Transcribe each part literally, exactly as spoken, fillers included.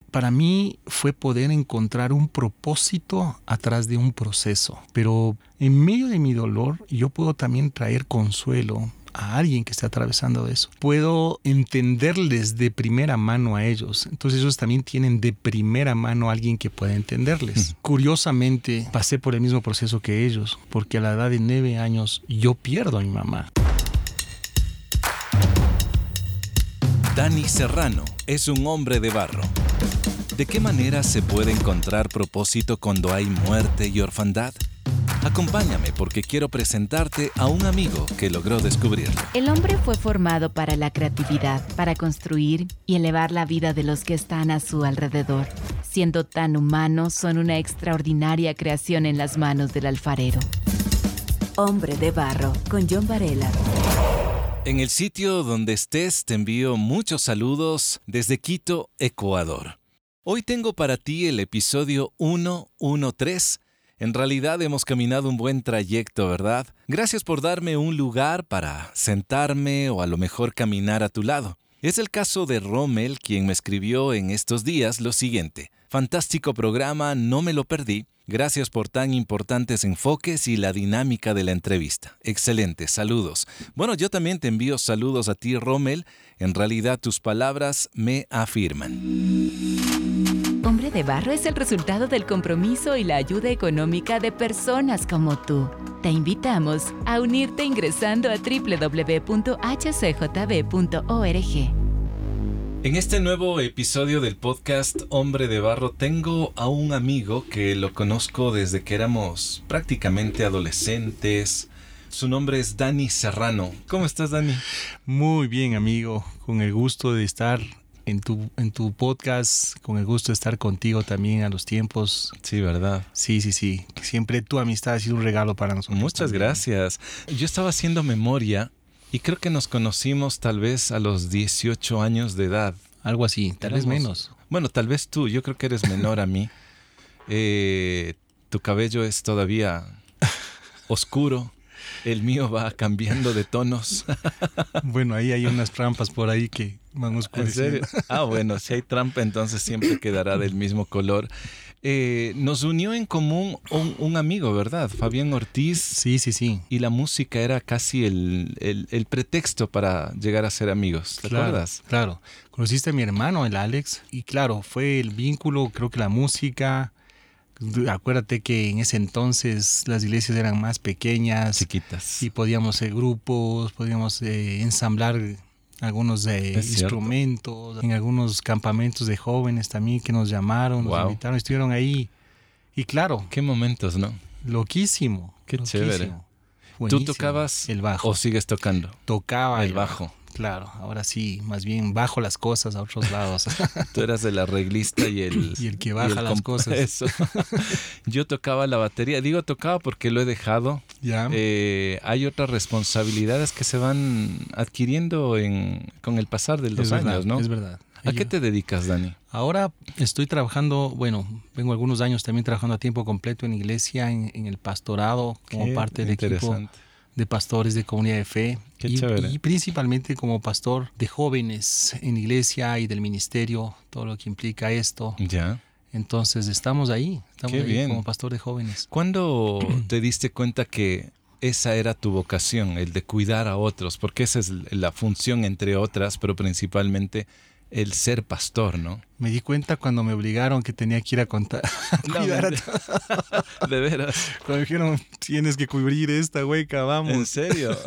para mí fue poder encontrar un propósito atrás de un proceso. Pero en medio de mi dolor, yo puedo también traer consuelo a alguien que está atravesando eso. Puedo entenderles de primera mano a ellos. Entonces ellos también tienen de primera mano a alguien que pueda entenderles. Mm. Curiosamente, pasé por el mismo proceso que ellos, porque a la edad de nueve años yo pierdo a mi mamá. Dani Serrano es un hombre de barro. ¿De qué manera se puede encontrar propósito cuando hay muerte y orfandad? Acompáñame porque quiero presentarte a un amigo que logró descubrirlo. El hombre fue formado para la creatividad, para construir y elevar la vida de los que están a su alrededor. Siendo tan humanos, son una extraordinaria creación en las manos del alfarero. Hombre de barro, con John Varela. En el sitio donde estés te envío muchos saludos desde Quito, Ecuador. Hoy tengo para ti el episodio ciento trece. En realidad hemos caminado un buen trayecto, ¿verdad? Gracias por darme un lugar para sentarme o a lo mejor caminar a tu lado. Es el caso de Rommel, quien me escribió en estos días lo siguiente. Fantástico programa, no me lo perdí. Gracias por tan importantes enfoques y la dinámica de la entrevista. Excelente, saludos. Bueno, yo también te envío saludos a ti, Rommel. En realidad tus palabras me afirman. Hombre de barro es el resultado del compromiso y la ayuda económica de personas como tú. Te invitamos a unirte ingresando a doble u doble u doble u punto h c j b punto org. En este nuevo episodio del podcast Hombre de Barro tengo a un amigo que lo conozco desde que éramos prácticamente adolescentes. Su nombre es Dani Serrano. ¿Cómo estás, Dani? Muy bien, amigo. Con el gusto de estar en tu, en tu podcast, con el gusto de estar contigo también a los tiempos. Sí, ¿verdad? Sí, sí, sí. Siempre tu amistad ha sido un regalo para nosotros. Muchas también. Gracias. Yo estaba haciendo memoria y creo que nos conocimos tal vez a los dieciocho años de edad. Algo así, tal Éramos, vez menos. Bueno, tal vez tú. Yo creo que eres menor a mí. Eh, tu cabello es todavía oscuro. El mío va cambiando de tonos. Bueno, ahí hay unas trampas por ahí que van oscureciendo. ¿En serio? Ah, bueno, si hay trampa, entonces siempre quedará del mismo color. Eh, nos unió en común un, un amigo, ¿verdad? Fabián Ortiz. Sí, sí, sí. Y la música era casi el, el, el pretexto para llegar a ser amigos. ¿Te claro, acuerdas? Claro. Conociste a mi hermano, el Alex, y claro, fue el vínculo, creo que la música. Acuérdate que en ese entonces las iglesias eran más pequeñas. Chiquitas. Y podíamos hacer grupos, podíamos eh, ensamblar algunos eh, instrumentos, cierto. En algunos campamentos de jóvenes también que nos llamaron, wow. Nos invitaron, estuvieron ahí. Y claro. Qué momentos, ¿no? Loquísimo. Qué loquísimo. Chévere. Buenísimo. ¿Tú tocabas el bajo o sigues tocando? Tocaba el, el bajo. bajo. Claro, ahora sí, más bien bajo las cosas a otros lados. Tú eras el arreglista y el... y el que baja el las cosas. Eso. Yo tocaba la batería. Digo tocaba porque lo he dejado. Ya. Eh, hay otras responsabilidades que se van adquiriendo en, con el pasar de los es años, verdad, ¿no? Es verdad. ¿A qué te dedicas, Dani? Ahora estoy trabajando, bueno, vengo algunos años también trabajando a tiempo completo en iglesia, en, en el pastorado, como qué parte del equipo de pastores de comunidad de fe. Qué y, chévere. Y principalmente como pastor de jóvenes en iglesia y del ministerio, todo lo que implica esto. Ya. Entonces estamos ahí, estamos Qué ahí bien. como pastor de jóvenes. ¿Cuándo te diste cuenta que esa era tu vocación, el de cuidar a otros? Porque esa es la función entre otras, pero principalmente el ser pastor, ¿no? Me di cuenta cuando me obligaron que tenía que ir a contar. A no, cuidar a de, de veras. Cuando dijeron, tienes que cubrir esta hueca, vamos. ¿En serio?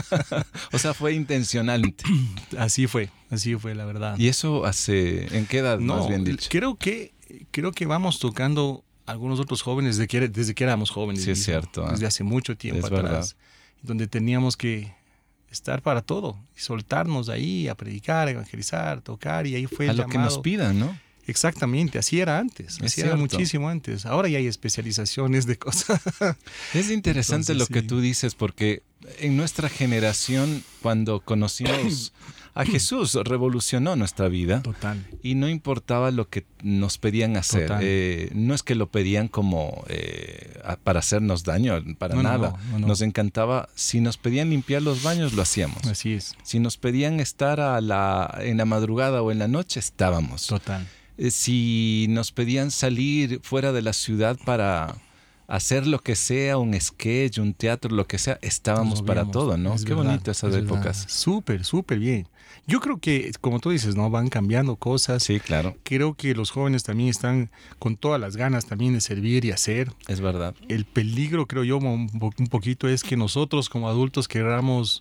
O sea, fue intencionalmente. Así fue, así fue, la verdad. ¿Y eso hace, en qué edad, no, más bien dicho? Creo que, creo que vamos tocando algunos otros jóvenes desde que, desde que éramos jóvenes. Sí, es cierto. Desde ¿eh? hace mucho tiempo es atrás. Verdad. Donde teníamos que estar para todo y soltarnos ahí a predicar, a evangelizar, tocar, y ahí fue el a lo llamado. que nos pidan, ¿no? Exactamente, así era antes, es así cierto. era muchísimo antes. Ahora ya hay especializaciones de cosas. Es interesante Entonces, lo sí. que tú dices, porque en nuestra generación, cuando conocimos a Jesús, revolucionó nuestra vida. Total. Y no importaba lo que nos pedían hacer. Eh, no es que lo pedían como eh, para hacernos daño, para no, nada. No, no, no. Nos encantaba. Si nos pedían limpiar los baños, lo hacíamos. Así es. Si nos pedían estar a la, en la madrugada o en la noche, estábamos. Total. eh, si nos pedían salir fuera de la ciudad para hacer lo que sea, un sketch, un teatro, lo que sea, estábamos para todo, ¿no? Qué bonito esas épocas. Súper, súper bien. Yo creo que, como tú dices, ¿no? Van cambiando cosas. Sí, claro. Creo que los jóvenes también están con todas las ganas también de servir y hacer. Es verdad. El peligro, creo yo, un, un poquito es que nosotros como adultos queramos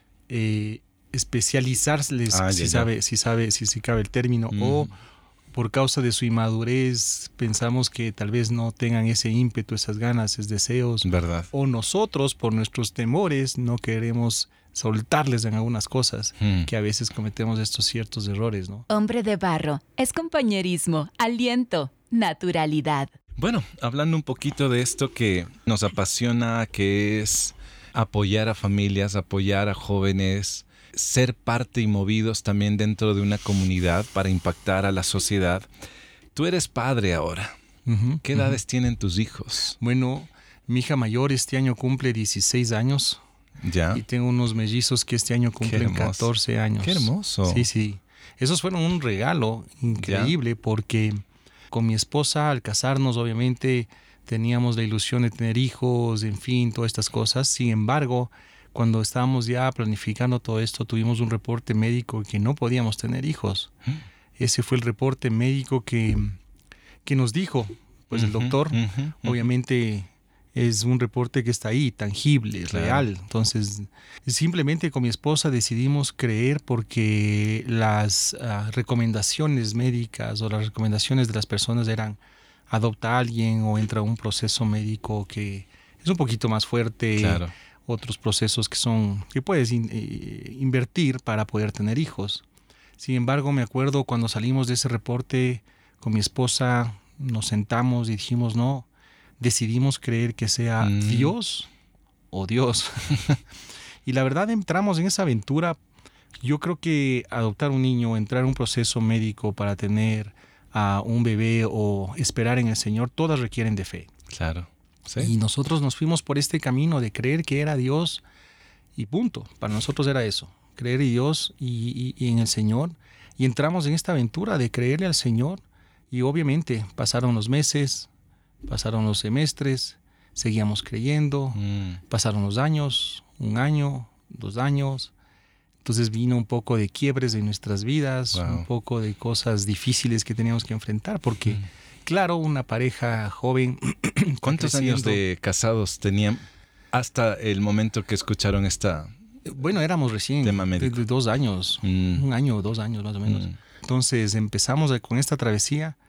eh, especializarles, ah, si, sabe, si sabe, si, si cabe el término, mm. o por causa de su inmadurez pensamos que tal vez no tengan ese ímpetu, esas ganas, esos deseos. Verdad. O nosotros, por nuestros temores, no queremos soltarles en algunas cosas, hmm. que a veces cometemos estos ciertos errores, ¿no? Hombre de barro es compañerismo, aliento, naturalidad. Bueno, hablando un poquito de esto que nos apasiona, que es apoyar a familias, apoyar a jóvenes, ser parte y movidos también dentro de una comunidad para impactar a la sociedad. Tú eres padre ahora. Uh-huh, ¿Qué edades uh-huh. tienen tus hijos? Bueno, mi hija mayor este año cumple dieciséis años. Ya. Y tengo unos mellizos que este año cumplen catorce años. ¡Qué hermoso! Sí, sí. Esos fueron un regalo increíble, ¿ya? Porque con mi esposa, al casarnos, obviamente, teníamos la ilusión de tener hijos, en fin, todas estas cosas. Sin embargo, cuando estábamos ya planificando todo esto, tuvimos un reporte médico que no podíamos tener hijos. ¿Mm? Ese fue el reporte médico que, que nos dijo, pues, uh-huh, el doctor. Uh-huh, uh-huh. Obviamente es un reporte que está ahí, tangible, claro. real. Entonces, simplemente con mi esposa decidimos creer porque las uh, recomendaciones médicas o las recomendaciones de las personas eran adopta a alguien o entra a un proceso médico que es un poquito más fuerte. Claro. Otros procesos que son que puedes in, eh, invertir para poder tener hijos. Sin embargo, me acuerdo cuando salimos de ese reporte con mi esposa, nos sentamos y dijimos no, decidimos creer que sea mm. Dios o Dios. Y la verdad entramos en esa aventura. Yo creo que adoptar un niño, entrar en un proceso médico para tener a un bebé o esperar en el Señor, todas requieren de fe. Claro. ¿Sí? Y nosotros nos fuimos por este camino de creer que era Dios y punto. Para nosotros era eso, creer en Dios y, y, y en el Señor. Y entramos en esta aventura de creerle al Señor y obviamente pasaron los meses, pasaron los semestres, seguíamos creyendo, mm. pasaron los años, un año, dos años. Entonces vino un poco de quiebres en nuestras vidas, wow. un poco de cosas difíciles que teníamos que enfrentar porque... Mm. Claro, una pareja joven. ¿Cuántos años de casados tenían hasta el momento que escucharon esta? Bueno, éramos recién tema médico. De, de dos años, mm. un año o dos años más o menos. Mm. Entonces empezamos a, con esta travesía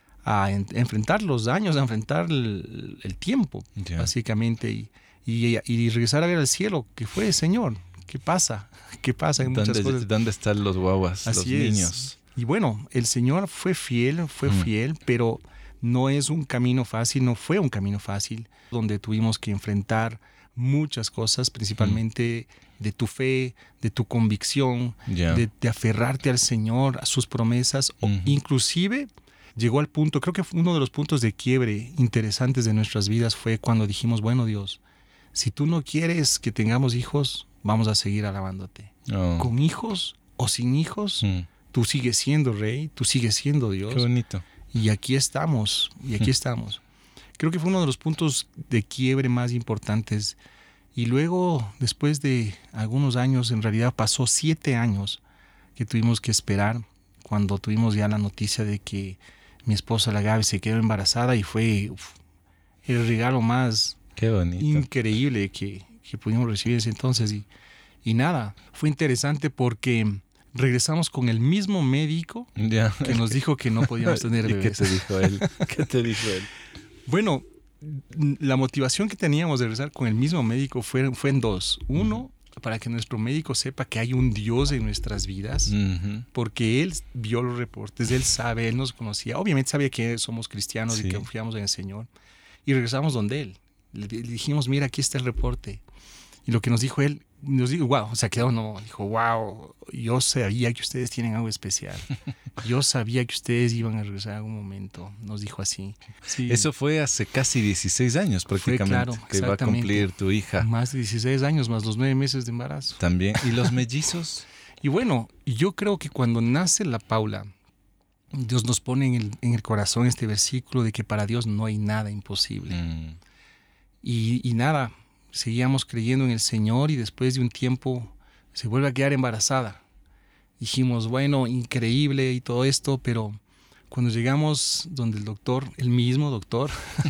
a en, enfrentar los años, a enfrentar el, el tiempo, yeah. básicamente, y, y, y regresar a ver al cielo. ¿Qué fue, Señor? ¿Qué pasa? ¿Qué pasa en muchas cosas? ¿Dónde están los guaguas, Así los es. niños? Y bueno, el Señor fue fiel, fue mm. fiel, pero no es un camino fácil, no fue un camino fácil, donde tuvimos que enfrentar muchas cosas, principalmente mm. de tu fe, de tu convicción, yeah. de, de aferrarte al Señor, a sus promesas, mm. o inclusive llegó al punto, creo que fue uno de los puntos de quiebre interesantes de nuestras vidas fue cuando dijimos, bueno Dios, si tú no quieres que tengamos hijos, vamos a seguir alabándote. Oh. Con hijos o sin hijos, mm. tú sigues siendo Rey, tú sigues siendo Dios. Qué bonito. Y aquí estamos, y aquí estamos. Creo que fue uno de los puntos de quiebre más importantes. Y luego, después de algunos años, en realidad pasó siete años que tuvimos que esperar cuando tuvimos ya la noticia de que mi esposa, la Gaby, se quedó embarazada y fue uf, el regalo más Qué bonito. increíble que, que pudimos recibir ese entonces. Y, y nada, fue interesante porque... regresamos con el mismo médico yeah. que nos dijo que no podíamos tener bebés. ¿Y qué te dijo él? ¿Qué te dijo él? Bueno, la motivación que teníamos de regresar con el mismo médico fue, fue en dos. Uno, uh-huh. para que nuestro médico sepa que hay un Dios en nuestras vidas, uh-huh. porque él vio los reportes, él sabe, él nos conocía. Obviamente sabía que somos cristianos sí. y que confiamos en el Señor. Y regresamos donde él. Le, le dijimos, mira, aquí está el reporte. Y lo que nos dijo él, nos dijo, wow, o sea, quedó, no, dijo, wow, yo sabía que ustedes tienen algo especial. Yo sabía que ustedes iban a regresar en algún momento, nos dijo así. Sí. Eso fue hace casi dieciséis años prácticamente, fue, claro, que va a cumplir tu hija. Más de dieciséis años, más los nueve meses de embarazo. También. ¿Y los mellizos? Y bueno, yo creo que cuando nace la Paula, Dios nos pone en el, en el corazón este versículo de que para Dios no hay nada imposible. Mm. Y, y nada, seguíamos creyendo en el Señor y después de un tiempo se vuelve a quedar embarazada. Dijimos, bueno, increíble y todo esto, pero cuando llegamos donde el doctor, el mismo doctor,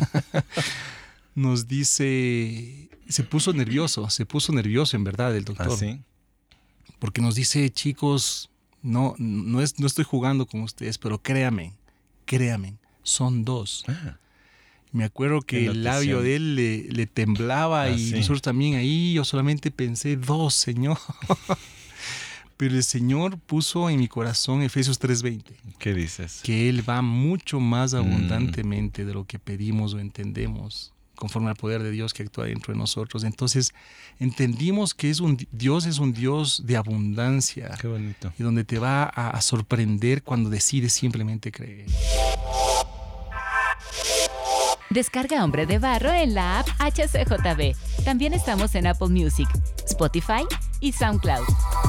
nos dice, se puso nervioso, se puso nervioso en verdad el doctor. ¿Ah, sí? Porque nos dice, chicos, no, no, es, no estoy jugando con ustedes, pero créame, créame, son dos. Ah. Me acuerdo que el labio de él le, le temblaba ah, y sí. nosotros también ahí, yo solamente pensé, dos, Señor. Pero el Señor puso en mi corazón Efesios tres veinte. ¿Qué dices? Que Él va mucho más abundantemente mm. de lo que pedimos o entendemos, conforme al poder de Dios que actúa dentro de nosotros. Entonces entendimos que es un, Dios es un Dios de abundancia. Qué bonito. Y donde te va a, a sorprender cuando decides simplemente creer. Descarga Hombre de Barro en la app H C J B. También estamos en Apple Music, Spotify y SoundCloud.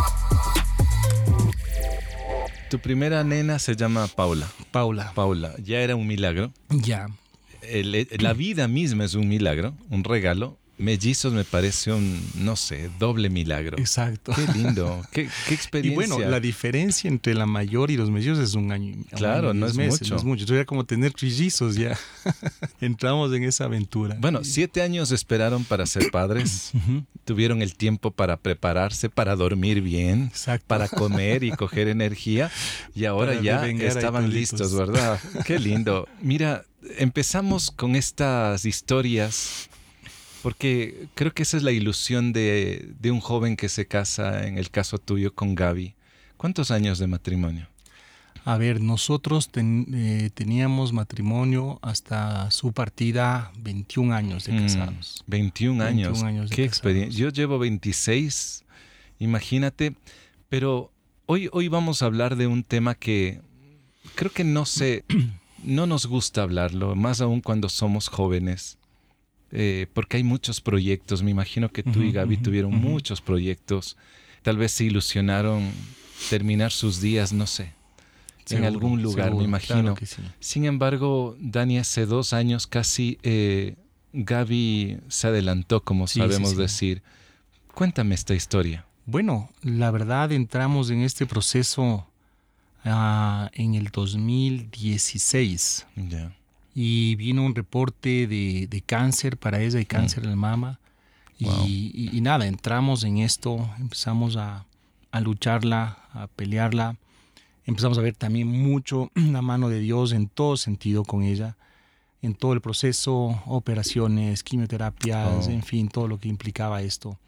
Tu primera nena se llama Paula. Paula. Paula, ya era un milagro. Ya. El, el, la vida misma es un milagro, un regalo. Mellizos me parece un, no sé, doble milagro. Exacto. Qué lindo, qué, qué experiencia. Y bueno, la diferencia entre la mayor y los mellizos es un año. Claro, un año, no, es meses, mucho. no es mucho. Entonces era como tener trillizos ya. Entramos en esa aventura. Bueno, siete años esperaron para ser padres. Uh-huh. Tuvieron el tiempo para prepararse, para dormir bien, exacto, para comer y coger energía. Y ahora para ya estaban listos, ¿verdad? Qué lindo. Mira, empezamos con estas historias porque creo que esa es la ilusión de, de un joven que se casa, en el caso tuyo, con Gaby. ¿Cuántos años de matrimonio? A ver, nosotros ten, eh, teníamos matrimonio hasta su partida, veintiún años de casados. Mm, veintiún años. veintiún años de Qué casados. experiencia. Yo llevo veintiséis, imagínate. Pero hoy, hoy vamos a hablar de un tema que creo que no sé, no nos gusta hablarlo, más aún cuando somos jóvenes. Eh, porque hay muchos proyectos. Me imagino que tú uh-huh, y Gaby uh-huh, tuvieron uh-huh. muchos proyectos. Tal vez se ilusionaron terminar sus días, no sé, seguro, en algún lugar, seguro, me imagino. Claro que sí. Sin embargo, Dani, hace dos años casi eh, Gaby se adelantó, como sí, sabemos sí, sí. decir. Cuéntame esta historia. Bueno, la verdad entramos en este proceso uh, en el dos mil dieciséis. Ya. Yeah. Y vino un reporte de, de cáncer para ella y cáncer mm. de mama. Wow. Y, y, y nada, entramos en esto, empezamos a, a lucharla, a pelearla. Empezamos a ver también mucho la mano de Dios en todo sentido con ella, en todo el proceso, operaciones, quimioterapias, oh. en fin, todo lo que implicaba esto.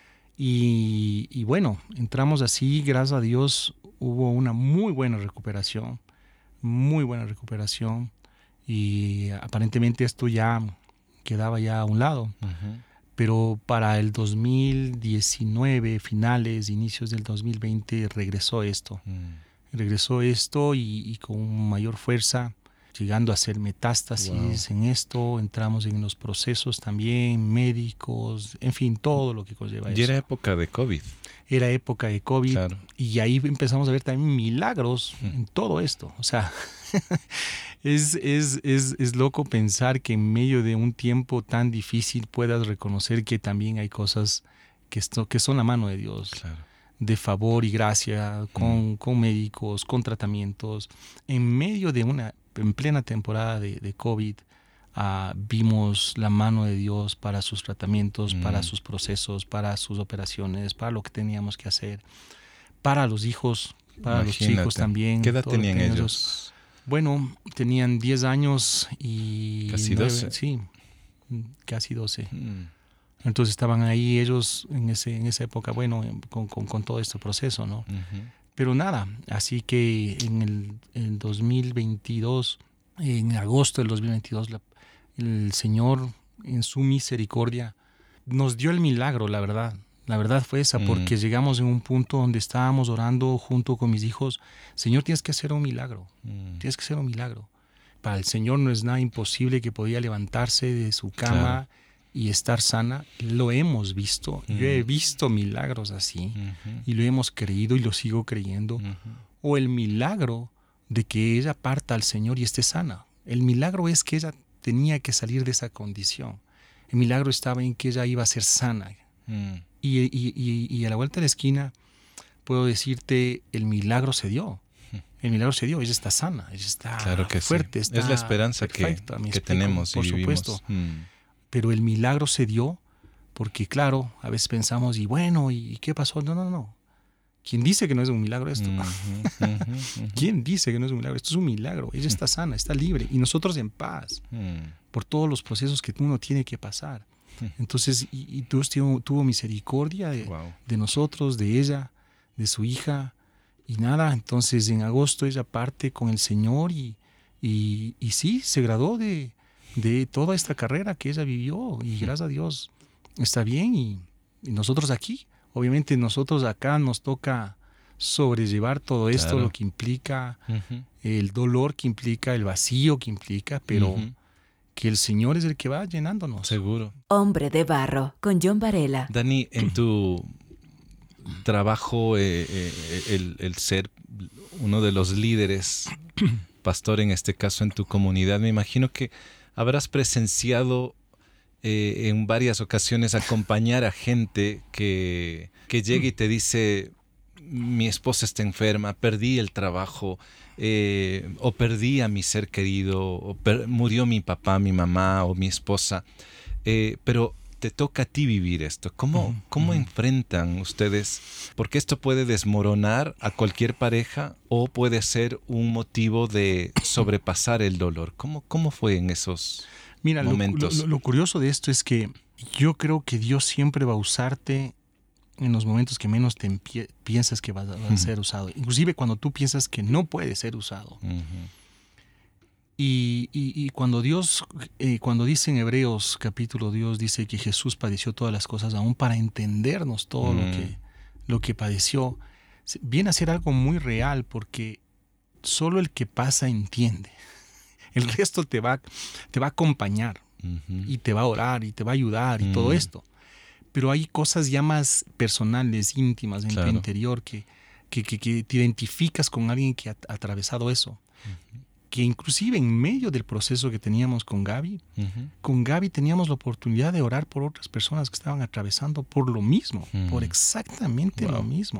Y, y bueno, entramos así, gracias a Dios, hubo una muy buena recuperación, muy buena recuperación. Y aparentemente esto ya quedaba ya a un lado. Uh-huh. Pero para el dos mil diecinueve, finales, inicios del dos mil veinte, regresó esto. Uh-huh. Regresó esto y, y con mayor fuerza, llegando a hacer metástasis wow. en esto. Entramos en los procesos también, médicos, en fin, todo lo que conlleva eso. Y era época de COVID. Era época de COVID. Claro. Y ahí empezamos a ver también milagros uh-huh. en todo esto. O sea... Es, es, es, es loco pensar que en medio de un tiempo tan difícil puedas reconocer que también hay cosas que, esto, que son la mano de Dios, claro. de favor y gracia, con, mm. con médicos, con tratamientos. En medio de una, en plena temporada de, de COVID, uh, vimos la mano de Dios para sus tratamientos, mm. para sus procesos, para sus operaciones, para lo que teníamos que hacer, para los hijos, para Imagínate. los chicos también. ¿Qué edad tenían ellos? ellos? Bueno, tenían diez años y... Casi doce. nueve, sí, casi doce. Mm. Entonces estaban ahí ellos en, ese, en esa época, bueno, con, con, con todo este proceso, ¿no? Uh-huh. Pero nada, así que en el en dos mil veintidós, en agosto del dos mil veintidós, la, el Señor en su misericordia nos dio el milagro, la verdad. La verdad fue esa, porque mm. llegamos en un punto donde estábamos orando junto con mis hijos. Señor, tienes que hacer un milagro. Mm. Tienes que hacer un milagro. Para el Señor no es nada imposible que podía levantarse de su cama claro. y estar sana. Lo hemos visto. Mm. Yo he visto milagros así. Mm-hmm. Y lo hemos creído y lo sigo creyendo. Mm-hmm. O el milagro de que ella parta al Señor y esté sana. El milagro es que ella tenía que salir de esa condición. El milagro estaba en que ella iba a ser sana. Mm. Y, y, y, y a la vuelta de la esquina puedo decirte, el milagro se dio. El milagro se dio, ella está sana, ella está claro que fuerte. Sí. Está es la esperanza perfecta, que, que tenemos por y vivimos. Supuesto. Mm. Pero el milagro se dio porque, claro, a veces pensamos, y bueno, ¿y qué pasó? No, no, no. ¿Quién dice que no es un milagro esto? Uh-huh, uh-huh, uh-huh. ¿Quién dice que no es un milagro? Esto es un milagro. Ella está sana, está libre. Y nosotros en paz uh-huh. por todos los procesos que uno tiene que pasar. Uh-huh. Entonces, y, y Dios tuvo, tuvo misericordia de, wow. de nosotros, de ella, de su hija. Y nada, entonces en agosto ella parte con el Señor y, y, y sí, se graduó de, de toda esta carrera que ella vivió. Y gracias a Dios está bien. Y, y nosotros aquí. Obviamente nosotros acá nos toca sobrellevar todo esto, claro. lo que implica, uh-huh. el dolor que implica, el vacío que implica, pero uh-huh. que el Señor es el que va llenándonos. Seguro. Hombre de Barro, con John Varela. Dani, en tu trabajo, eh, eh, el, el ser uno de los líderes, pastor en este caso en tu comunidad, me imagino que habrás presenciado Eh, en varias ocasiones acompañar a gente que, que llega y te dice, mi esposa está enferma, perdí el trabajo, eh, o perdí a mi ser querido, o per- murió mi papá, mi mamá o mi esposa, eh, pero te toca a ti vivir esto. ¿Cómo, uh-huh. ¿Cómo enfrentan ustedes? Porque esto puede desmoronar a cualquier pareja o puede ser un motivo de sobrepasar el dolor. ¿Cómo, cómo fue en esos Mira, momentos? Lo, lo, lo curioso de esto es que yo creo que Dios siempre va a usarte en los momentos que menos te empie- piensas que va a, va a ser usado. Inclusive cuando tú piensas que no puede ser usado. Uh-huh. Y, y, y cuando Dios, eh, cuando dice en Hebreos capítulo, Dios dice que Jesús padeció todas las cosas aún para entendernos todo uh-huh. lo que, lo que padeció, viene a ser algo muy real porque solo el que pasa entiende. El resto te va, te va a acompañar uh-huh. y te va a orar y te va a ayudar y uh-huh. todo esto. Pero hay cosas ya más personales, íntimas en claro. tu interior que, que, que, que te identificas con alguien que ha atravesado eso. Uh-huh. Que inclusive en medio del proceso que teníamos con Gaby, uh-huh. con Gaby teníamos la oportunidad de orar por otras personas que estaban atravesando por lo mismo, uh-huh. por exactamente wow. lo mismo.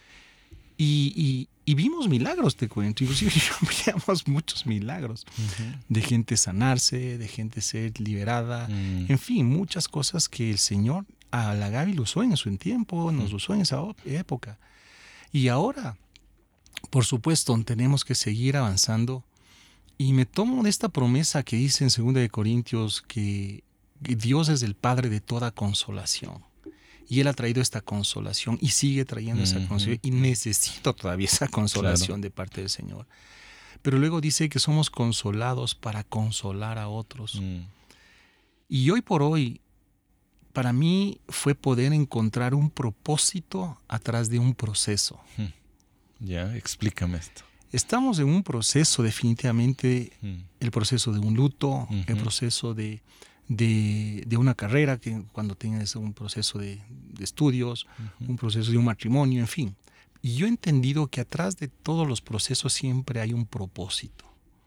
Y, y, y vimos milagros, te cuento. Inclusive veíamos muchos milagros. Uh-huh. De gente sanarse, de gente ser liberada. Uh-huh. En fin, muchas cosas que el Señor a la Gaby lo usó en su tiempo, nos uh-huh. usó en esa época. Y ahora, por supuesto, tenemos que seguir avanzando. Y me tomo de esta promesa que dice en segunda de Corintios que Dios es el Padre de toda consolación. Y Él ha traído esta consolación y sigue trayendo uh-huh. esa consolación. Y necesito todavía esa consolación claro. de parte del Señor. Pero luego dice que somos consolados para consolar a otros. Uh-huh. Y hoy por hoy, para mí fue poder encontrar un propósito atrás de un proceso. Uh-huh. Ya, explícame esto. Estamos en un proceso definitivamente, uh-huh. el proceso de un luto, uh-huh. el proceso de... De, de una carrera, que cuando tienes un proceso de, de estudios, uh-huh. un proceso de un matrimonio, en fin. Y yo he entendido que atrás de todos los procesos siempre hay un propósito.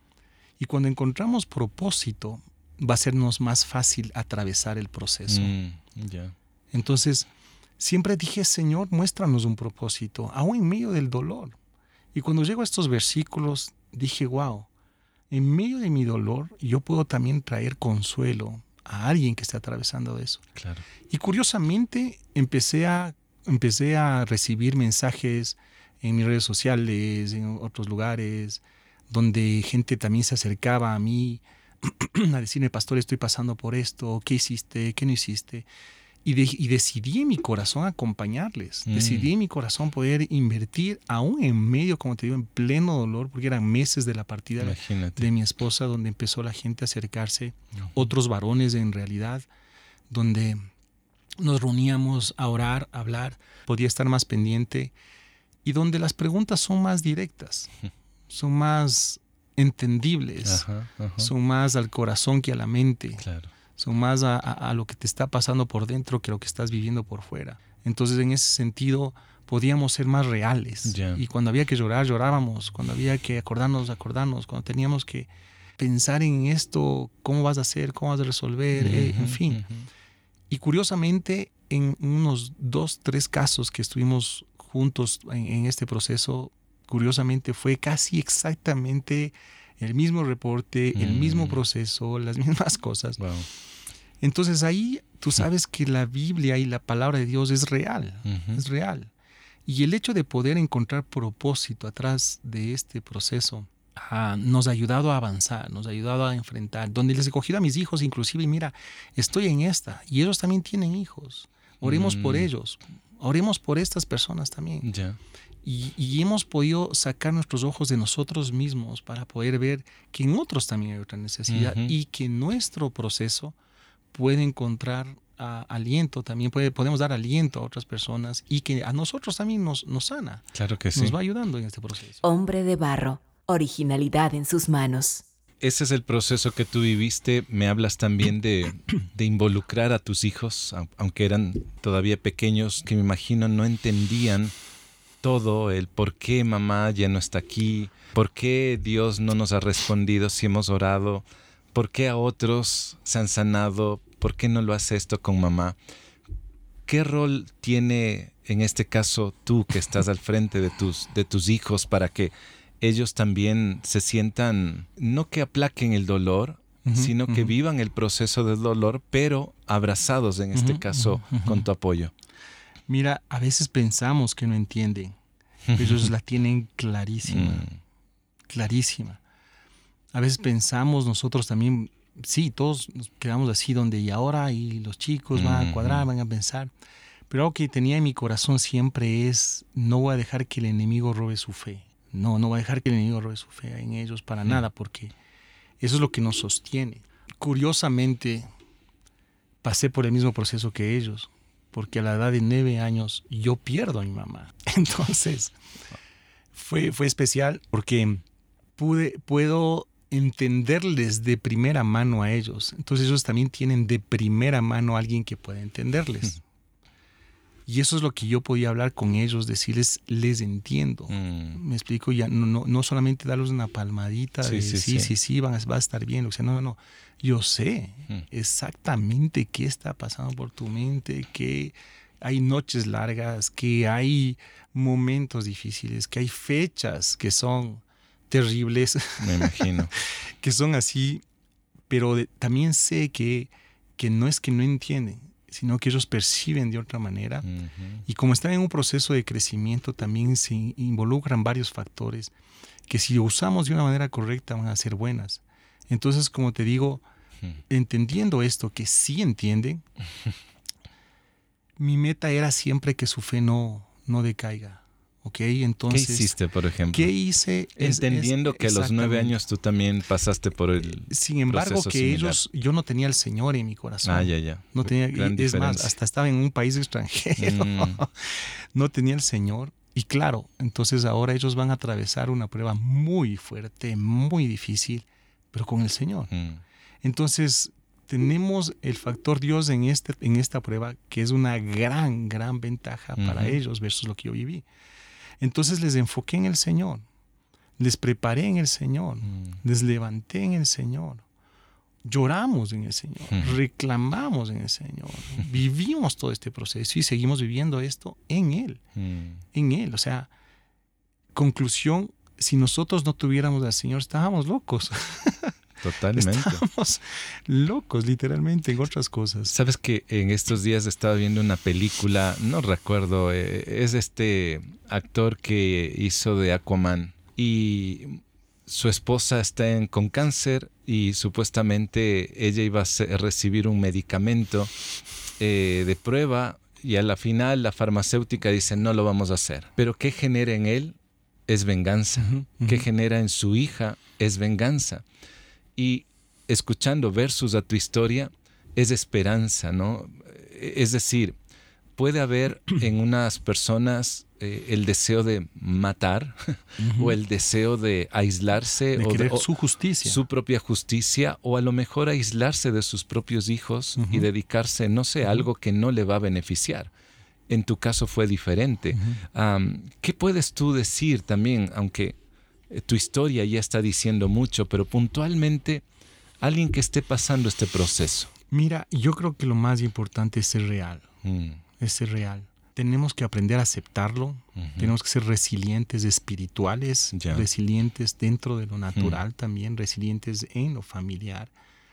Y cuando encontramos propósito, va a sernos más fácil atravesar el proceso. Mm, yeah. Entonces, siempre dije, Señor, muéstranos un propósito, aún en medio del dolor. Y cuando llego a estos versículos, dije, wow, en medio de mi dolor, yo puedo también traer consuelo a alguien que esté atravesando eso. Claro. Y curiosamente empecé a, empecé a recibir mensajes en mis redes sociales, en otros lugares, donde gente también se acercaba a mí a decirme, pastor, estoy pasando por esto, ¿qué hiciste? ¿Qué no hiciste? Y, de, y decidí en mi corazón acompañarles. Mm. Decidí en mi corazón poder invertir, aún en medio, como te digo, en pleno dolor, porque eran meses de la partida Imagínate. de mi esposa, donde empezó la gente a acercarse, uh-huh. otros varones en realidad, donde nos reuníamos a orar, a hablar, podía estar más pendiente, y donde las preguntas son más directas, uh-huh. son más entendibles, uh-huh, uh-huh. son más al corazón que a la mente. Claro. Son más a, a, a lo que te está pasando por dentro que lo que estás viviendo por fuera. Entonces, en ese sentido, podíamos ser más reales. Yeah. Y cuando había que llorar, llorábamos. Cuando había que acordarnos, acordarnos. Cuando teníamos que pensar en esto, cómo vas a hacer, cómo vas a resolver, uh-huh, eh, en fin. Uh-huh. Y curiosamente, en unos dos, tres casos que estuvimos juntos en, en este proceso, curiosamente fue casi exactamente el mismo reporte, mm. el mismo proceso, las mismas cosas. Wow. Entonces ahí tú sabes que la Biblia y la palabra de Dios es real, uh-huh. es real. Y el hecho de poder encontrar propósito atrás de este proceso uh, nos ha ayudado a avanzar, nos ha ayudado a enfrentar. Donde les he cogido a mis hijos, inclusive, mira, estoy en esta y ellos también tienen hijos. Oremos mm. por ellos, oremos por estas personas también. Yeah. Y, y hemos podido sacar nuestros ojos de nosotros mismos para poder ver que en otros también hay otra necesidad uh-huh. y que nuestro proceso puede encontrar uh, aliento, también puede, podemos dar aliento a otras personas y que a nosotros también nos, nos sana. Claro que sí. Nos va ayudando en este proceso. Hombre de barro, originalidad en sus manos. Ese es el proceso que tú viviste. Me hablas también de, de involucrar a tus hijos, aunque eran todavía pequeños, que me imagino no entendían todo, el por qué mamá ya no está aquí, por qué Dios no nos ha respondido si hemos orado, por qué a otros se han sanado, por qué no lo hace esto con mamá. ¿Qué rol tiene en este caso tú que estás al frente de tus, de tus hijos para que ellos también se sientan, no que aplaquen el dolor, uh-huh, sino uh-huh. que vivan el proceso del dolor, pero abrazados en este uh-huh, caso uh-huh. con tu apoyo? Mira, a veces pensamos que no entienden, pero ellos la tienen clarísima, mm. clarísima. A veces pensamos nosotros también, sí, todos nos quedamos así donde y ahora, y los chicos mm. van a cuadrar, van a pensar. Pero algo que tenía en mi corazón siempre es, no voy a dejar que el enemigo robe su fe. No, no voy a dejar que el enemigo robe su fe en ellos para mm. nada, porque eso es lo que nos sostiene. Curiosamente, pasé por el mismo proceso que ellos. Porque a la edad de nueve años yo pierdo a mi mamá. Entonces, fue, fue especial porque pude, puedo entenderles de primera mano a ellos. Entonces ellos también tienen de primera mano a alguien que pueda entenderles. Mm. Y eso es lo que yo podía hablar con ellos, decirles, les entiendo. Mm. Me explico, ya no, no, no solamente darles una palmadita sí, de sí, sí, sí, sí, sí van a, va a estar bien. O sea, no, no, no. Yo sé mm. exactamente qué está pasando por tu mente, que hay noches largas, que hay momentos difíciles, que hay fechas que son terribles. Me imagino. Que son así, pero de, también sé que, que no es que no entienden, sino que ellos perciben de otra manera. Uh-huh. Y como están en un proceso de crecimiento, también se involucran varios factores que si usamos de una manera correcta van a ser buenas. Entonces, como te digo, uh-huh. entendiendo esto, que sí entienden, uh-huh. mi meta era siempre que su fe no, no decaiga. Okay, entonces, ¿qué hiciste, por ejemplo? ¿Qué hice? Entendiendo es, es, que a los nueve años tú también pasaste por el Sin embargo, que similar. ellos, yo no tenía al Señor en mi corazón. Ah, ya, ya. No tenía, y, es diferencia. Más, hasta estaba en un país extranjero. Mm. No tenía el Señor. Y claro, entonces ahora ellos van a atravesar una prueba muy fuerte, muy difícil, pero con el Señor. Mm. Entonces, tenemos el factor Dios en, este, en esta prueba, que es una gran, gran ventaja uh-huh. para ellos versus lo que yo viví. Entonces les enfoqué en el Señor, les preparé en el Señor, mm. les levanté en el Señor, lloramos en el Señor, mm. reclamamos en el Señor, vivimos todo este proceso y seguimos viviendo esto en Él, mm. en Él. O sea, conclusión, si nosotros no tuviéramos al Señor, estábamos locos. Totalmente. Estábamos locos, literalmente, en otras cosas. Sabes que en estos días estaba viendo una película, no recuerdo, eh, es este actor que hizo de Aquaman y su esposa está en, con cáncer y supuestamente ella iba a ser, recibir un medicamento eh, de prueba y a la final la farmacéutica dice no lo vamos a hacer. Pero ¿qué genera en él? Es venganza. Uh-huh, uh-huh. ¿Qué genera en su hija? Es venganza. Y escuchando versus a tu historia es esperanza, ¿no? Es decir, puede haber en unas personas eh, el deseo de matar uh-huh. o el deseo de aislarse de o querer de, o su justicia, su propia justicia, o a lo mejor aislarse de sus propios hijos uh-huh. y dedicarse, no sé, a algo que no le va a beneficiar. en tu caso fue diferente. Uh-huh. Um, ¿Qué puedes tú decir también, aunque tu historia ya está diciendo mucho, pero puntualmente alguien que esté pasando este proceso? Mira, yo creo que lo más importante es ser real. Mm. Es ser real. Tenemos que aprender a aceptarlo. Uh-huh. Tenemos que ser resilientes espirituales, ya. resilientes dentro de lo natural uh-huh. también, resilientes en lo familiar.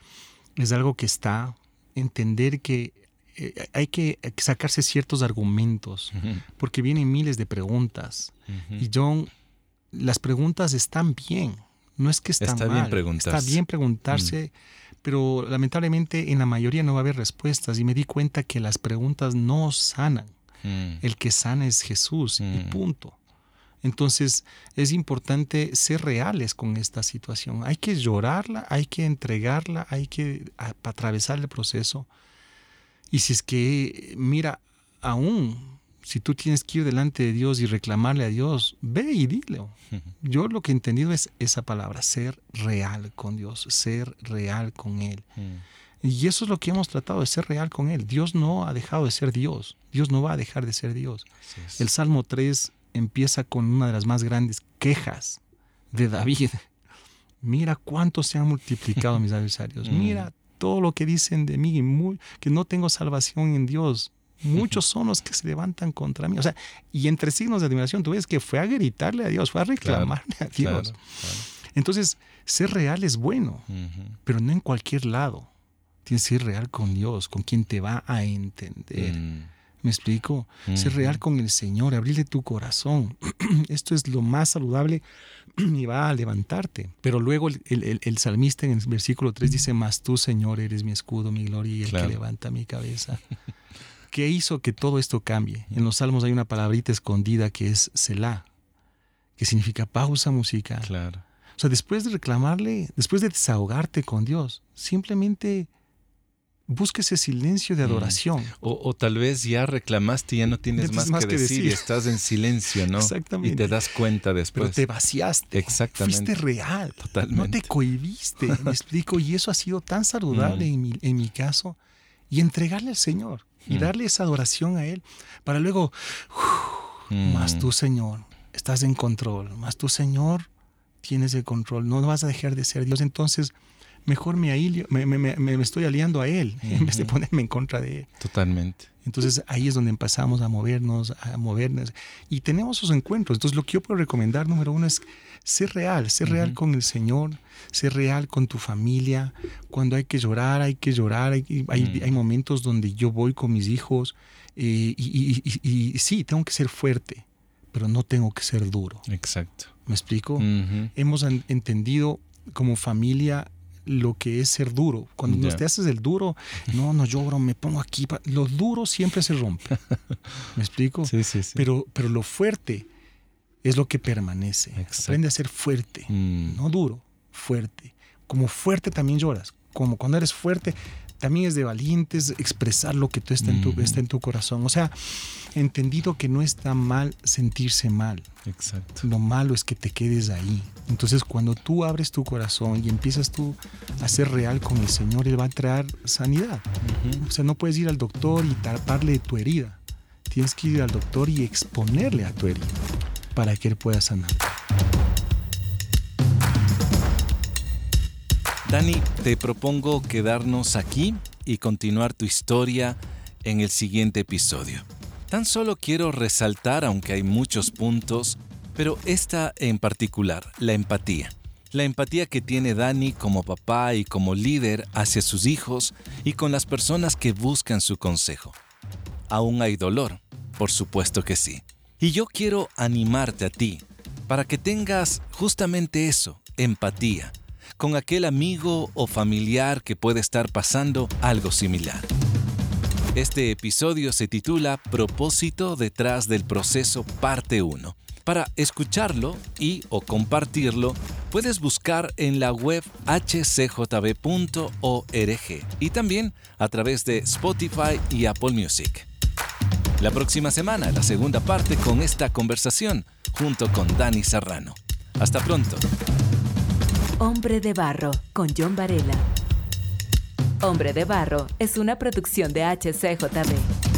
Es algo que está, entender que eh, hay que sacarse ciertos argumentos, uh-huh. porque vienen miles de preguntas. Uh-huh. Y John, las preguntas están bien. No es que están está mal. Bien preguntarse. Está bien preguntarse, uh-huh. pero lamentablemente en la mayoría no va a haber respuestas. Y me di cuenta que las preguntas no sanan. Mm. El que sana es Jesús mm. y punto. Entonces es importante ser reales con esta situación. Hay que llorarla, hay que entregarla, hay que a, atravesar el proceso. Y si es que, mira, aún si tú tienes que ir delante de Dios y reclamarle a Dios, ve y dile. Yo lo que he entendido es esa palabra, ser real con Dios, ser real con Él. Mm. Y eso es lo que hemos tratado, de ser real con Él. Dios no ha dejado de ser Dios. Dios no va a dejar de ser Dios. Sí, sí. El Salmo tres empieza con una de las más grandes quejas de David. Mira cuántos se han multiplicado mis adversarios. Mm. Mira todo lo que dicen de mí, muy, que no tengo salvación en Dios. Muchos son los que se levantan contra mí. O sea, y entre signos de admiración, tú ves que fue a gritarle a Dios, fue a reclamarle claro, a Dios. Claro, claro. Entonces, ser real es bueno, uh-huh. pero no en cualquier lado. Tienes que ser real con Dios, con quien te va a entender. Mm. ¿Me explico? Mm-hmm. Ser real con el Señor, abrirle tu corazón. Esto es lo más saludable y va a levantarte. Pero luego el, el, el salmista en el versículo tres dice, mas tú, Señor, eres mi escudo, mi gloria y el claro. que levanta mi cabeza. ¿Qué hizo que todo esto cambie? En los salmos hay una palabrita escondida que es Selah, que significa pausa musical. Claro. O sea, después de reclamarle, después de desahogarte con Dios, simplemente busca ese silencio de adoración. Mm. O, o tal vez ya reclamaste y ya no tienes más, más que, que decir, decir y estás en silencio, ¿no? Exactamente. Y te das cuenta después. Pero te vaciaste. Exactamente. Fuiste real. Totalmente. No te cohibiste, me explico. Y eso ha sido tan saludable mm. en, mi, en mi caso. Y entregarle al Señor y mm. darle esa adoración a Él para luego, uh, mm. más tú, Señor, estás en control. Más tú, Señor, tienes el control. No vas a dejar de ser Dios. Entonces, mejor me, alio, me, me, me, me estoy aliando a Él uh-huh. en vez de ponerme en contra de Él. Totalmente. Entonces ahí es donde empezamos a movernos, a movernos. Y tenemos esos encuentros. Entonces lo que yo puedo recomendar, número uno, es ser real. Ser uh-huh. real con el Señor, ser real con tu familia. Cuando hay que llorar, hay que llorar. Hay, hay, uh-huh. hay momentos donde yo voy con mis hijos eh, y, y, y, y, y sí, tengo que ser fuerte, pero no tengo que ser duro. Exacto. ¿Me explico? Uh-huh. Hemos entendido como familia lo que es ser duro. Cuando yeah. te haces el duro, no, no lloro, me pongo aquí. Lo duro siempre se rompe. ¿Me explico? Sí, sí, sí. Pero, pero lo fuerte es lo que permanece. Exacto. Aprende a ser fuerte, mm. no duro, fuerte. Como fuerte también lloras. Como cuando eres fuerte, también es de valientes expresar lo que tú está, mm. en tu, está en tu corazón. O sea, entendido que no está mal sentirse mal. Exacto. Lo malo es que te quedes ahí. Entonces, cuando tú abres tu corazón y empiezas tú a ser real con el Señor, Él va a traer sanidad. Uh-huh. O sea, no puedes ir al doctor y taparle tu herida. Tienes que ir al doctor y exponerle a tu herida para que Él pueda sanar. Dani, te propongo quedarnos aquí y continuar tu historia en el siguiente episodio. Tan solo quiero resaltar, aunque hay muchos puntos, pero esta en particular, la empatía. La empatía que tiene Dani como papá y como líder hacia sus hijos y con las personas que buscan su consejo. ¿Aún hay dolor? Por supuesto que sí. Y yo quiero animarte a ti para que tengas justamente eso, empatía, con aquel amigo o familiar que puede estar pasando algo similar. Este episodio se titula Propósito detrás del proceso parte uno. Para escucharlo y o compartirlo, puedes buscar en la web h c j b punto org y también a través de Spotify y Apple Music. La próxima semana, la segunda parte con esta conversación, junto con Dani Serrano. Hasta pronto. Hombre de Barro, con John Varela. Hombre de Barro es una producción de H C J B.